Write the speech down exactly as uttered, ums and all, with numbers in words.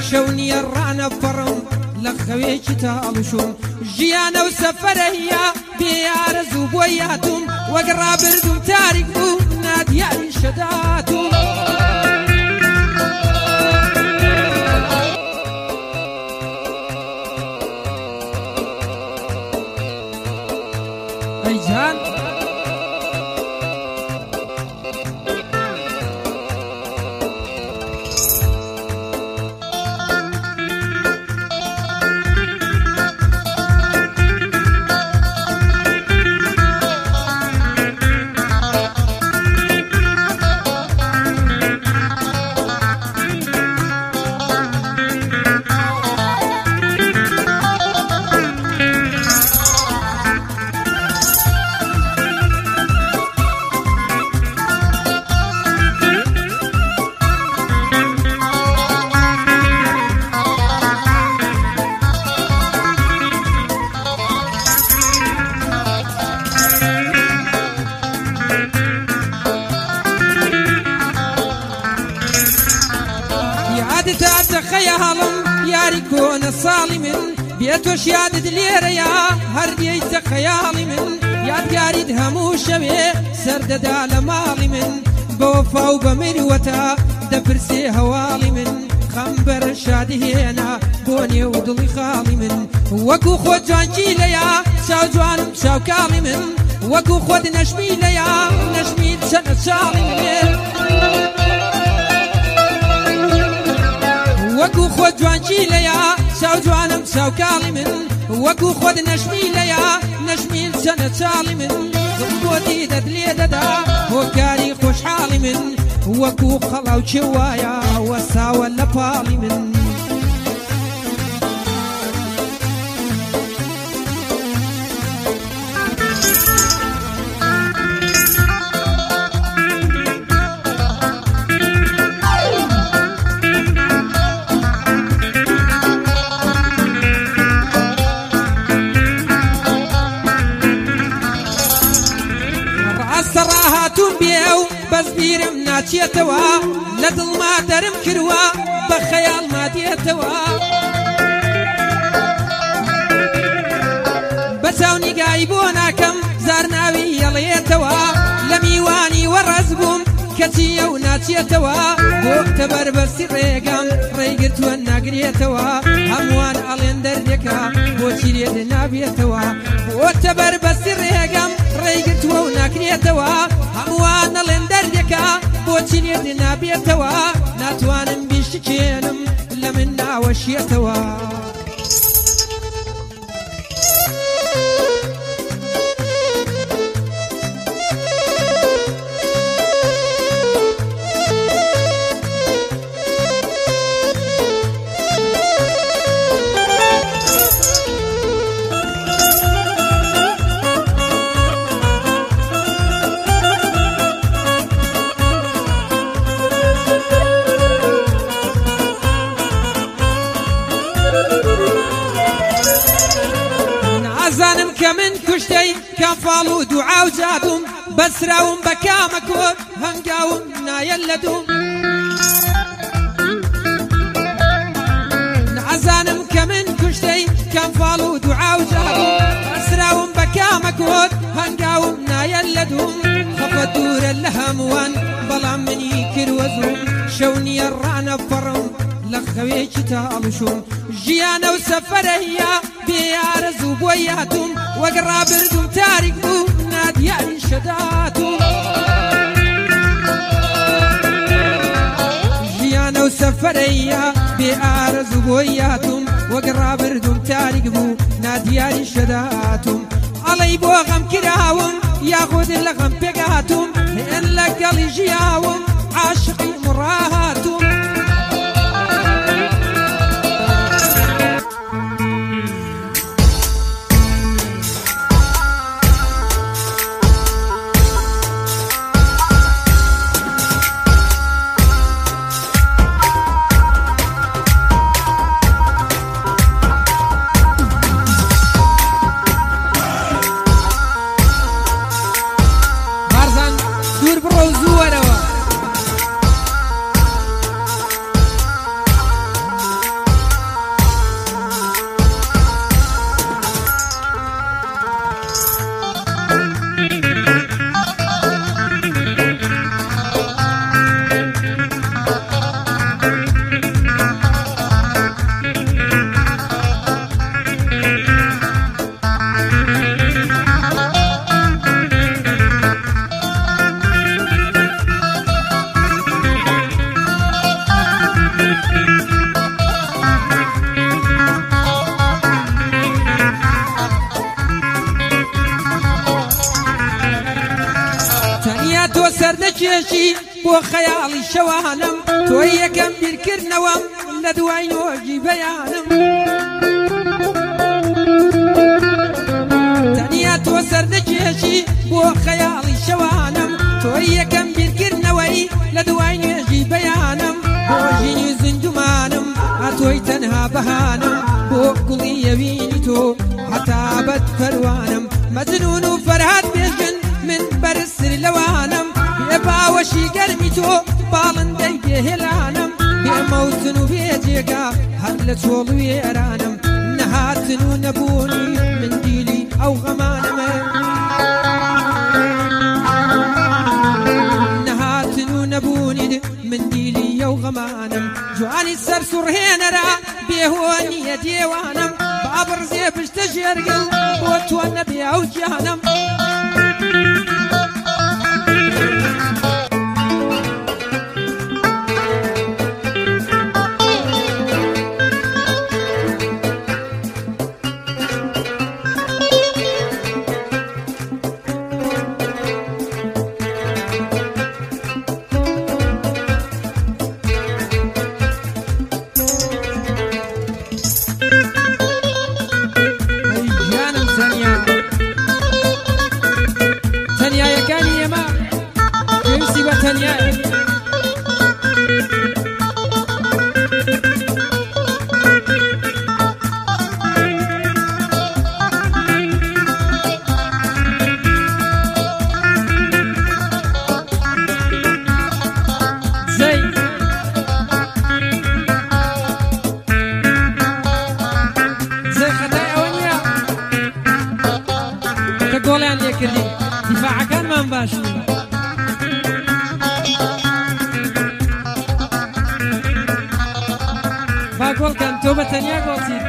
شوني الرانة فرم لخويك تالشون جيانا وسفرة هي بيارز وبوياتهم وقرا بردم تاريخو نادي شداتهم أيجان خيالم ياري كون صالي بيت وشياد دلير يا هرديت خيالي من ياد ياري دهمو شبي سرد دال مالي من بوفا وبمروتا دبرسي هوالي من خنبر شادي هنا بوني ودلي خالي من وكو خود جانجي ليا شاو جوانم شاو كالي من وكو خود نشمي ليا نشمي سنة شالي من وكو خود جوانجي ليا شاو جوانم شاو كالي من وكو خود نشمي ليا نشمي سنة شالي من ضبوتي ددلي ددا وكاري خوش حالي من وكو خلاو شوايا وساوى لبالي من بس بيرم ناتيتوا لدل ما درم كروا بخيال ما ديتوا بساوني قايبونا كم زارناوي يليتوا لميواني ورزبهم كتيا وناتيتوا بوكتبر بس ريقام ريقرت ونقريتوا هموان ألين دردكا بوشيريد نابيتوا بوكتبر بس ريقام ريقرت ونقريتوا هموان ألين دردكا بوشيريد نابيتوا ناتوانم بيشتكينم لمنا وشيتوا زانم كمن كشتي كان فالو دعاء وجادم بسراهم بكامكود هنقاوم نايلدهم نعزانم كمن كشتي كان فالو دعاء وجادم بسراهم بكامكود هنقاوم نايلدهم خفت دور اللهموان بلا من يكر وزهم شوني الرانة فرم لخويك تالشون جيانا وسفرة هي بيارز وبوياتهم وقرا بردم تاريخو نادي شداتهم جيانا وسفرة هي بيارز وبوياتهم وقرا بردم تاريخو نادي شداتهم علي بوغم كراهم ياخذ اللغم بقاتهم إن لقل جياهم عاشقي مراهاتهم بۆ خەیاڵی شەوانم تۆی یەکەم بیرکردنەوەم لە دوای نۆژی بەیانم تەنیا تۆ سەردەکێشی بۆ خەیاڵی شەوانم تۆی یەکەم بیرکردنەوەی لە دوای نوێژی بەیانم بۆ ژینی زیندومانم هاتۆی تەنها بەهانم بۆ گوڵی یەوینی تۆ هەتا بەد پەروانم مەجنون و فەرهاد بێژن من بەرزتر لەوانم بێ باوەشی گەرمی تۆ باڵندەی بێهێلانم بێمەوتن و بێجێگا هەر لە چۆڵ و وێرانم نەهاتن و نەبوونی من دیلی ئەو غەمانمە نەهاتن و نەبوونی من دیلی ئەو غەمانم جوانی سەر سوڕهێنەرا بێهۆنیە دێوانم بابڕزێ پشتە ژێرگڵ بۆ تۆ نەبێ ئەو گیانم گۆڵیان لێ کردی دیفاعەکانمان باش با گۆڵکەن تۆ بە تەنیا گۆڵچیت